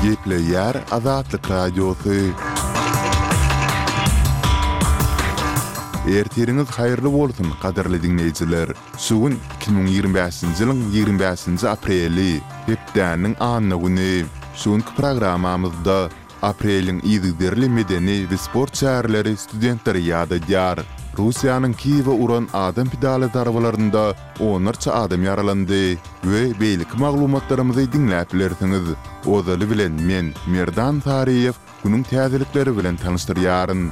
Gepleyer Azatlyk Radiosu. Erteriňiz haýyrly bolsun, gaderli dinleýijiler. Sugun 2025-nji ýylyň 25-nji apreli, hepdäniň anyny güni. Şuňky programamyzda apreliň ýygyderli medeni we sport şäherleri studentleri ýad edýär. Russiýanyň Kiýewe uran adam pidaly darbalarynda onlarça adam yaralandy we beýlik maglumatlarymyzy dinläp bilersiňiz. Ozaly bilen men Merdan Tariýew günüň täzelikleri bilen tanışdyrýaryn.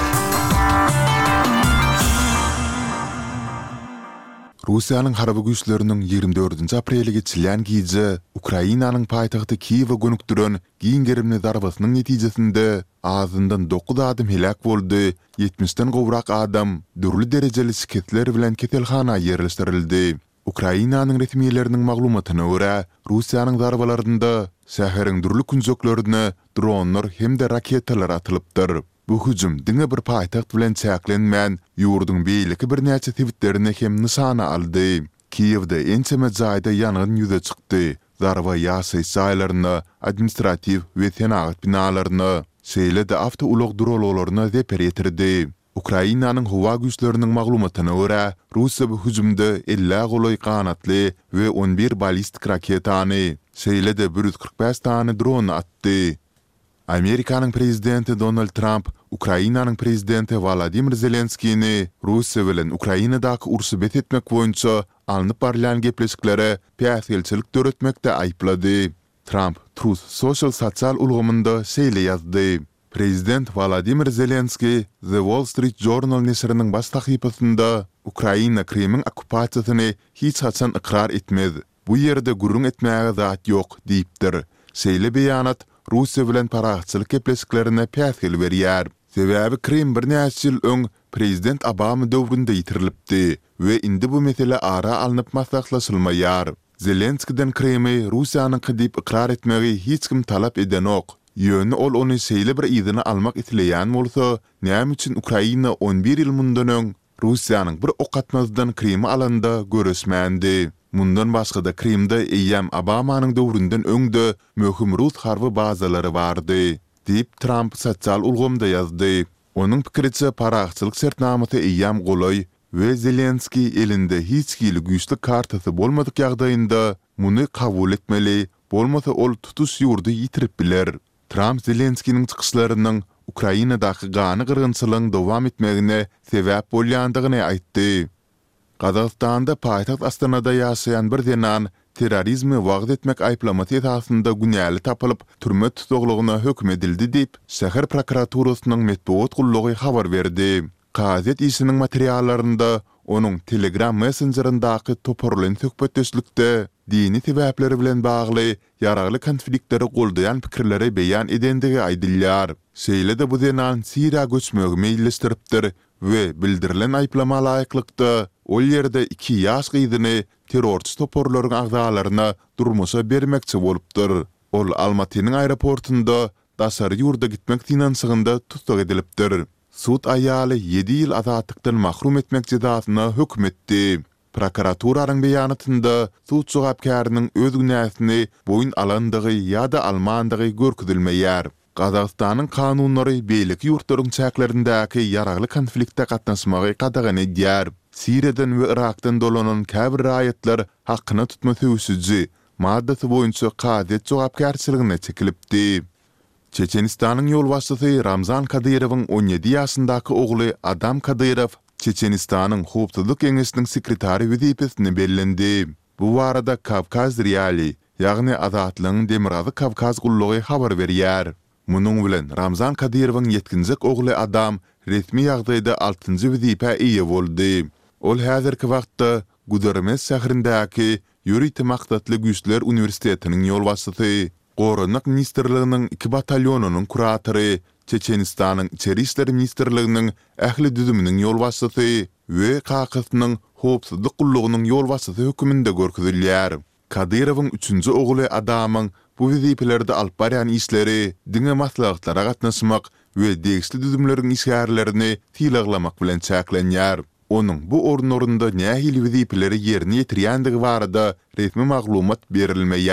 Russiýanyň harby güýçleriniň 24-nji apreli geçilen gije Ukrainanyň paýtagty Kiýewe gönükdiren giň gerimli darbasynyň netijesinde azyndan 9 adam helak boldy, 70-den gowrak adam dürli derejeli şiketler bilen ketelhana ýerleşdirildi. Ukrainanyň resmiýetleriniň maglumatyna görä, Russiýanyň darbalarynda şäheriň dürli künjeklerine dronlar hemde raketalar atylypdyr. Bu hüjüm diňe bir paýtagt bilen çäklenmän ýurduň beýleki bir näçe tewitlerine hem nysana aldy. Kiýewde ençeme jaýda ýangyn ýüze çykdy. Darba ýasy saýlaryna, administrativ we senagat binalaryna, şeýle-de awtoulog drololaryna zeper ýetirdi. Ukrainanyň howa güýçleriniň maglumatyna görä, Russiýa bu hüjümde 50 goloy kanatly we 11 ballistik raketany, şeýle-de 145 tane dron atdy. Amerikanyň prezidenti Donald Trump, Ukrainanyň prezidenti Volodymyr Zelenskiyni Russiýa bilen Ukrainadaky urusy betetmek boýunça alnyp barýan gepleşiklere päsgelçilik töretmekde aýplady. Trump Truth Social sosial ulgamynda şeýle ýazdy. Prezident Volodymyr Zelenskiy The Wall Street Journal nesriniň baş sahypasynda Ukraina Kremliň okupasiýasyny hiç haçan ikrar etmez. Bu ýerde gurrun etmäge zat ýok diýipdir. Şeýle beýanat Russiýa bilen paraçylyk gepleşiklerine päsgel berýär. Sebäbi Krem bir näçe ýyl öň prezident Obama döwründe ýitirilipdi we indi bu mesele ara alınıp maslahatlaşylmaýar. Zelenskiden Kremi Russiýanyň diýip ikrar etmegi hiç kim talap edenok. Ýöne ol ony şeýle bir ýygyny almak isleýän bolsa, näme üçin Ukraina 11 ýyl mundan öň Russiýanyň bir okatmazdan Kremi alanda görüşmändi. Mundan başga da Kremde eýýäm Obamanyň döwründen öňde möhüm Rus harby bazalary bardy, diýip Trump sosial ulgamda ýazdy. Onuň pikiriçe paraçylyk sertnamasy eýýäm golay we Zelenskiy elinde hiç kili güýçli kartasy bolmadyk ýagdaýynda muny kabul etmeli, bolmasa ol tutuş ýurdy ýitirip biler. Trump Zelenskiýiň çykyşlarynyň Ukrainadaky gany gyrgynçylygyň dowam etmegine sebäp bolýandygyny aýtdy. Qazaqstanda paýtagt Astanada ýaşaýan bir denan terrorizmi wagt etmek aýplamasy esasynda günäli tapylyp türme tutuglygyna hökm edildi diýip şäher prokuraturasynyň medeniýet gullugy habar berdi. Gazet işiniň materiallarynda onuň Telegram messenjerindaky toparlan söhbetdeşlikde dini sebäpleri bilen bagly ýaragly konfliktleri goldaýan pikirleri beýan edendigi aýdylýar. Şeýle-de bu denan Siriýa göçmegi meýilleşdiripdir we bildirilen aýplama laýyklykda ol ýerde 2 ýaş gyzyny terrorçy toparlaryň agdalaryna durmuşa bermekçi bolupdyr. Ol Almatynyň aeroportunda daşary ýurda gitmek finansygynda tutsak edilipdir. Sud aýaly 7 ýyl azatlykdan mahrum etmek jazasyna hökm etdi. Prokuraturaryň beýanatynda sud jogapkarynyň öz günäsini boyun alandygy ýa-da almandygy görkezilmeýär. Qazaqstanyň kanunlary beýlik ýurtlaryň çäklerindäki ýaragly konfliktde gatnaşmagy qadagany edýär. Siriýadan we Irakdan dolanan käbir raýatlar hakyna tutma söwsüji maddasy boýunça qazet jogapkarçylygyna çekilipdi. Çeçenistanyň ýol başçysy Ramzan Kadyrowyň 17 ýaşyndaky ogly Adam Kadyrow Çeçenistanyň howpsuzlyk keňeşiniň sekretary wezipesine bellendi. Bu arada Kavkaz Reali, ýagny Azatlygyň Demirazy Kavkaz gullugy habar berýär. Munyň bilen Ramzan Kadyrowyň ýetkinjek ogly Adam resmi ýagdaýda 6-njy wezipe eýe boldy. Ol häzirki wagtda Gudermes şäherindäki ýürüýte maksatly güýçler universitetiniň ýol başçysy, Gorunlyk ministrliginiň 2 batalyonunyň kuratory, Çeçenistanyň içeri işleri ministrliginiň ähli düzüminiň ýol başçysy we Qaqystynyň howpsuzlyk gullugynyň ýol başçysy hökmünde görkezilýär. Kadyrowyň 3-nji ogly Adamyň bu wezipelerde alyp barýan işleri diňe maslahatlara gatnaşmak we degişli düzümleriň işgärlerini tiýlaglamak bilen çäklenýär. Onuň bu ornlarynda nähili wezipeleri ýerine ýetirýändigi barada resmi maglumat berilmeýär.